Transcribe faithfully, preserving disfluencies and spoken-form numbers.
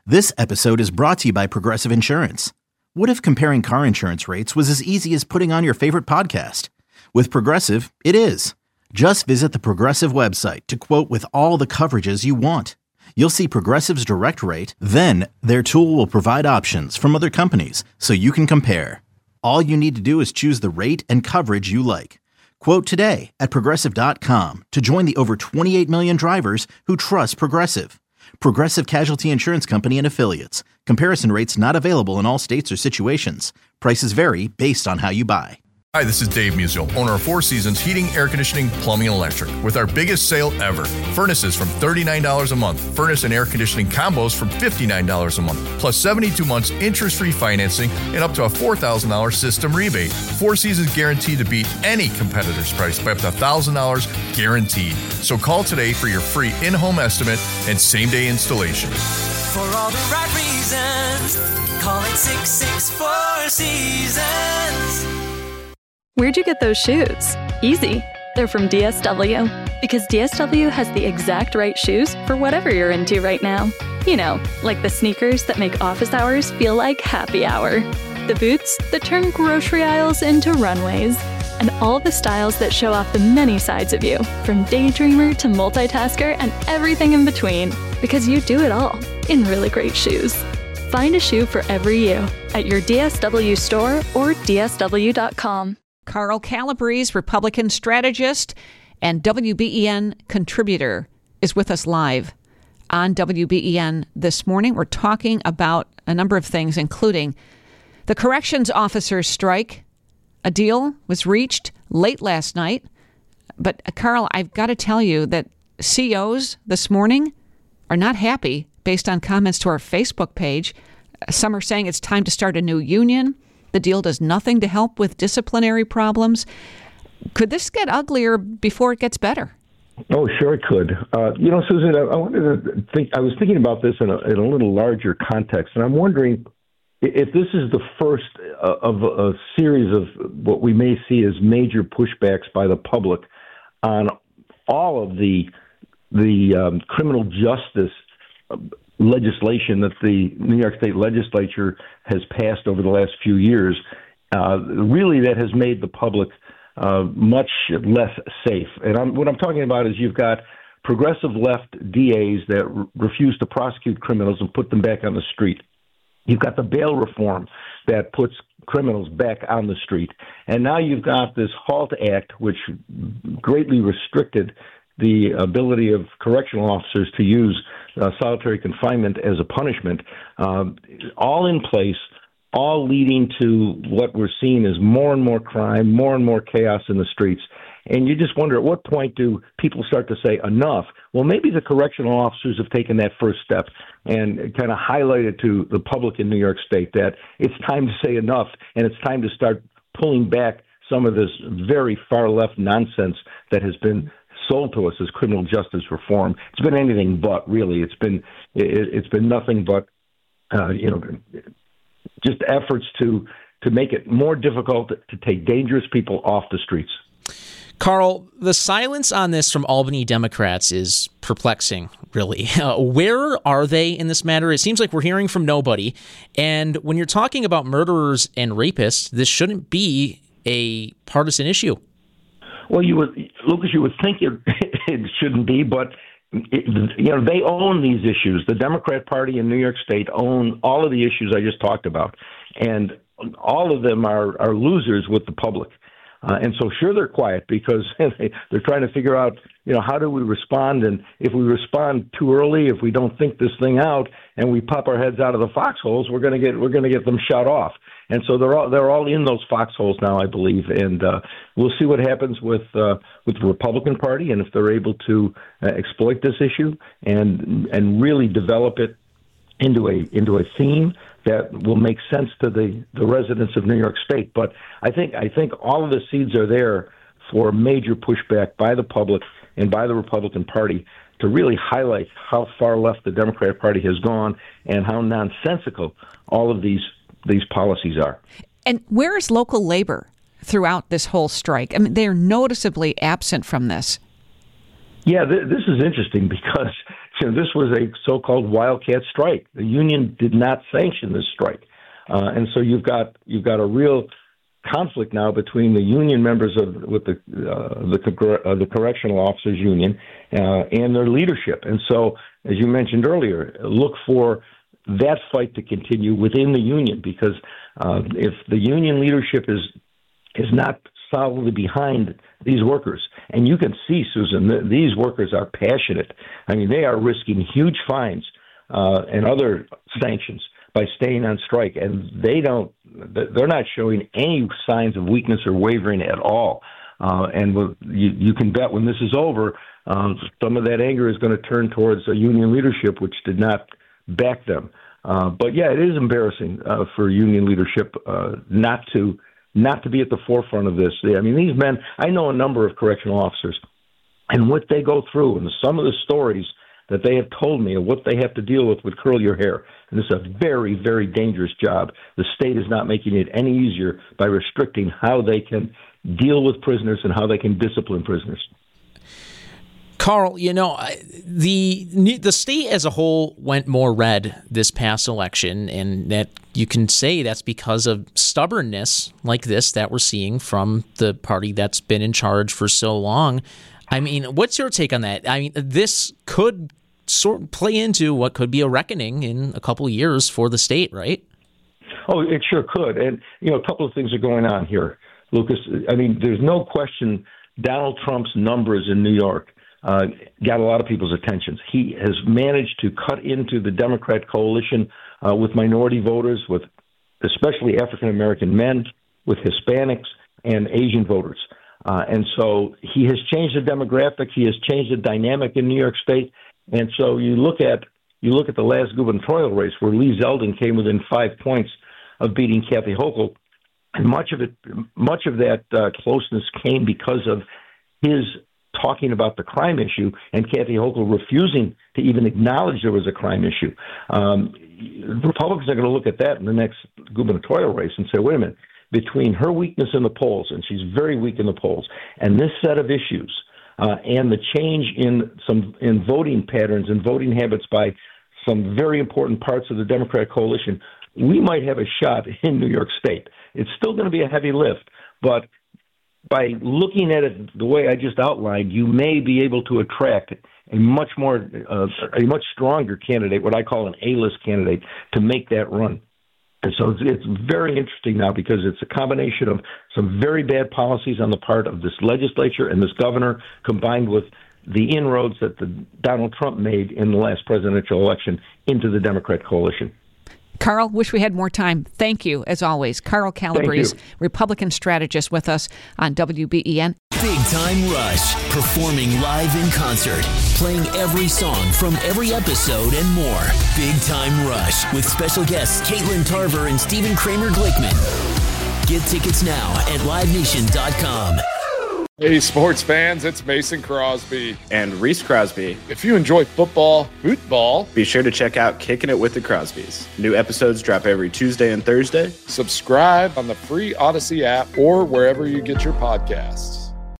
This episode is brought to you by Progressive Insurance. What if comparing car insurance rates was as easy as putting on your favorite podcast? With Progressive, it is. Just visit the Progressive website to quote with all the coverages you want. You'll see Progressive's direct rate, then their tool will provide options from other companies so you can compare. All you need to do is choose the rate and coverage you like. Quote today at progressive dot com to join the over twenty-eight million drivers who trust Progressive. Progressive Casualty Insurance Company and Affiliates. Comparison rates not available in all states or situations. Prices vary based on how you buy. Hi, this is Dave Musial, owner of Four Seasons Heating, Air Conditioning, Plumbing, and Electric, with our biggest sale ever. Furnaces from thirty-nine dollars a month. Furnace and air conditioning combos from fifty-nine dollars a month, plus seventy-two months interest-free financing and up to a four thousand dollars system rebate. Four Seasons guaranteed to beat any competitor's price by up to one thousand dollars guaranteed. So call today for your free in-home estimate and same-day installation. For all the right reasons, call it six six four Seasons. Where'd you get those shoes? Easy. They're from D S W. Because D S W has the exact right shoes for whatever you're into right now. You know, like the sneakers that make office hours feel like happy hour. The boots that turn grocery aisles into runways. And all the styles that show off the many sides of you, from daydreamer to multitasker and everything in between. Because you do it all in really great shoes. Find a shoe for every you at your D S W store or D S W dot com. Carl Calabrese, Republican strategist and W B E N contributor, is with us live on W B E N this morning. We're talking about a number of things, including the corrections officers' strike. A deal was reached late last night. But, Carl, I've got to tell you that C Os this morning are not happy based on comments to our Facebook page. Some are saying it's time to start a new union. The deal does nothing to help with disciplinary problems. Could this get uglier before it gets better? Oh, sure it could. Uh, you know, Susan, I, I wanted to think. I was thinking about this in a, in a little larger context, and I'm wondering if this is the first of a series of what we may see as major pushbacks by the public on all of the the um, criminal justice legislation that the New York State Legislature has passed over the last few years. Uh, really, that has made the public uh, much less safe. And I'm, what I'm talking about is you've got progressive left D As that r- refuse to prosecute criminals and put them back on the street. You've got the bail reform that puts criminals back on the street. And now you've got this HALT Act, which greatly restricted the ability of correctional officers to use uh, solitary confinement as a punishment, um, all in place, all leading to what we're seeing as more and more crime, more and more chaos in the streets. And you just wonder, at what point do people start to say enough? Well, maybe the correctional officers have taken that first step and kind of highlighted to the public in New York State that it's time to say enough, and it's time to start pulling back some of this very far left nonsense that has been sold to us as criminal justice reform. It's been anything but, really. It's been it, it's been nothing but uh, you know just efforts to to make it more difficult to take dangerous people off the streets. Carl, the silence on this from Albany Democrats is perplexing, really. Uh, where are they in this matter? It seems like we're hearing from nobody. And when you're talking about murderers and rapists, this shouldn't be a partisan issue. Well, you would, Lucas, you would think it, it shouldn't be, but it, you know they own these issues. The Democrat Party in New York State own all of the issues I just talked about, and all of them are, are losers with the public. Uh, and so, sure, they're quiet because they're trying to figure out, you know, how do we respond? And if we respond too early, if we don't think this thing out, and we pop our heads out of the foxholes, we're going to get we're going to get them shut off. And so they're all they're all in those foxholes now, I believe. And uh, we'll see what happens with uh, with the Republican Party, and if they're able to uh, exploit this issue and and really develop it into a into a theme that will make sense to the, the residents of New York State. But I think I think all of the seeds are there for major pushback by the public and by the Republican Party to really highlight how far left the Democratic Party has gone and how nonsensical all of these these policies are. And where is local labor throughout this whole strike? I mean, they're noticeably absent from this. Yeah, th- this is interesting because you know, this was a so-called wildcat strike. The union did not sanction this strike, uh, and so you've got you've got a real conflict now between the union members of with the uh, the, uh, the correctional officers union uh, and their leadership. And so, as you mentioned earlier, look for that fight to continue within the union, because uh, if the union leadership is is not solidly behind these workers, and you can see, Susan, th- these workers are passionate. I mean, they are risking huge fines uh, and other sanctions by staying on strike, and they don't, they're not showing any signs of weakness or wavering at all. Uh, and with, you, you can bet when this is over, um, some of that anger is going to turn towards a union leadership which did not back them. Uh, but yeah, it is embarrassing uh, for union leadership uh, not to not to be at the forefront of this. I mean, these men, I know a number of correctional officers, and what they go through, and some of the stories that they have told me of what they have to deal with would curl your hair. And it's a very, very dangerous job. The state is not making it any easier by restricting how they can deal with prisoners and how they can discipline prisoners. Carl, you know, the the state as a whole went more red this past election, and that you can say that's because of stubbornness like this that we're seeing from the party that's been in charge for so long. I mean, what's your take on that? I mean, this could sort of play into what could be a reckoning in a couple of years for the state, right? Oh, it sure could. And, you know, a couple of things are going on here, Lucas. I mean, there's no question Donald Trump's numbers in New York uh, got a lot of people's attentions. He has managed to cut into the Democrat coalition uh, with minority voters, with especially African-American men, with Hispanics and Asian voters. Uh, and so he has changed the demographic. He has changed the dynamic in New York State. And so you look at you look at the last gubernatorial race where Lee Zeldin came within five points of beating Kathy Hochul, and much of it, much of that uh, closeness came because of his talking about the crime issue and Kathy Hochul refusing to even acknowledge there was a crime issue. Um, Republicans are going to look at that in the next gubernatorial race and say, wait a minute. Between her weakness in the polls, and she's very weak in the polls, and this set of issues, uh, and the change in some in voting patterns and voting habits by some very important parts of the Democratic coalition, we might have a shot in New York State. It's still going to be a heavy lift, but by looking at it the way I just outlined, you may be able to attract a much more, uh, a much stronger candidate, what I call an A-list candidate, to make that run. And so it's, it's very interesting now because it's a combination of some very bad policies on the part of this legislature and this governor, combined with the inroads that the Donald Trump made in the last presidential election into the Democrat coalition. Carl, wish we had more time. Thank you, as always. Carl Calabrese, Republican strategist, with us on W B E N. Big Time Rush, performing live in concert, playing every song from every episode and more. Big Time Rush with special guests Caitlin Tarver and Stephen Kramer Glickman. Get tickets now at live nation dot com. Hey, sports fans, it's Mason Crosby. And Reese Crosby. If you enjoy football, football, be sure to check out Kicking It with the Crosbys. New episodes drop every Tuesday and Thursday. Subscribe on the free Odyssey app or wherever you get your podcasts.